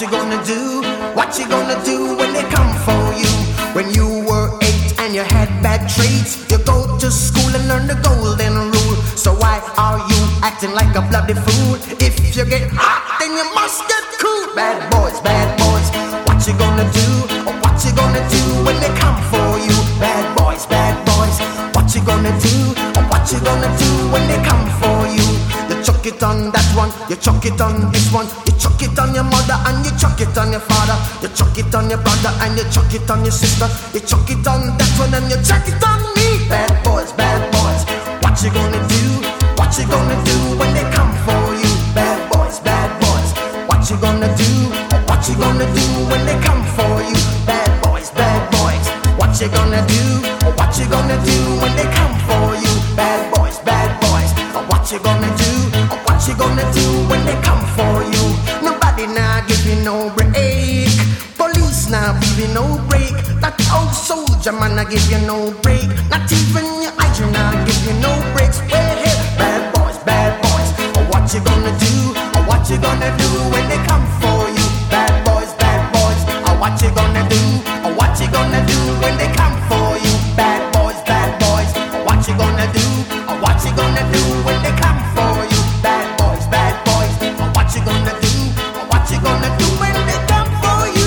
What you gonna do? What you gonna do when they come for you? When you were 8 and you had bad traits, you go to school and learn the golden rule. So why are you acting like a bloody fool? If you get hot, then you must get cool. Bad boys, what you gonna do? Or what you gonna do when they come for you? Bad boys, what you gonna do? Or what you gonna do when they come for you? You chuck it on that one, you chuck it on this one, you chuck it on your mother and you chuck it on your father, you chuck it on your brother and you chuck it on your sister, you chuck it on that one and you chuck it on me. Bad boys, what you gonna do? What you gonna do when they come for you? Bad boys, what you gonna do? What you gonna do when they come for you? Bad boys, what you gonna do? What you gonna do when they come for you? Bad boys, what you gonna do? What you gonna do when they come for you? Nobody now give you no break. Police now give you no break. That old soldier man I give you no break. Not even your eyes now give you no breaks. Hey, bad boys, what you gonna do? What you gonna do when they come for you? Bad boys, what you gonna do? What you gonna do when they come for you? Bad boys, what you gonna do? What you gonna do when they come for you? Bad boys, what you gonna do? What you gonna do when they come for you?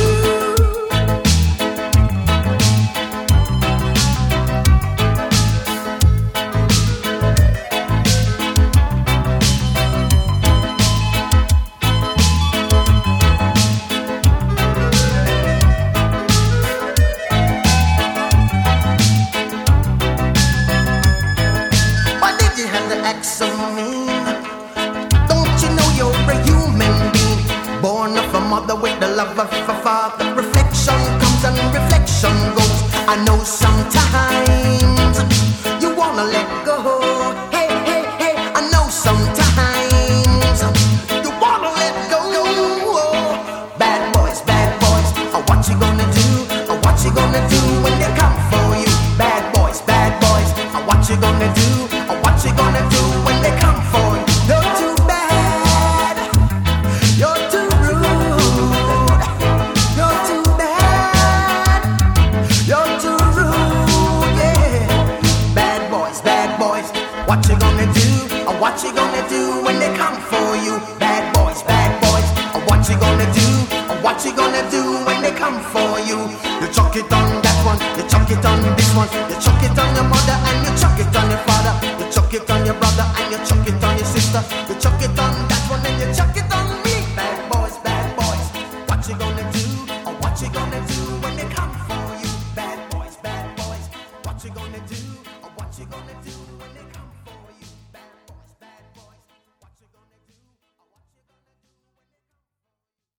Acts of me. Don't you know you're a human being, born of a mother with the love of a father? Reflection comes and reflection goes. I know sometimes you wanna let go. Hey, I know sometimes you wanna let go. Bad boys, what you gonna do? What you gonna do when they come for you? Bad boys, what you gonna do? What you gonna do when they come for you? You're too bad, you're too rude, you're too bad, you're too rude, yeah. Bad boys, what you gonna do? What you gonna do when they come for you? Bad boys, what you gonna do? What you gonna do when they come for you? You chuck it on that one, you chuck it on this one, you chuck it on your mother and you chuck it on your father, you chuck it on your brother and you chuck it on your sister, you chuck it on that one and you chuck it on me. Bad boys, what you gonna do? Or what you gonna do when they come for you?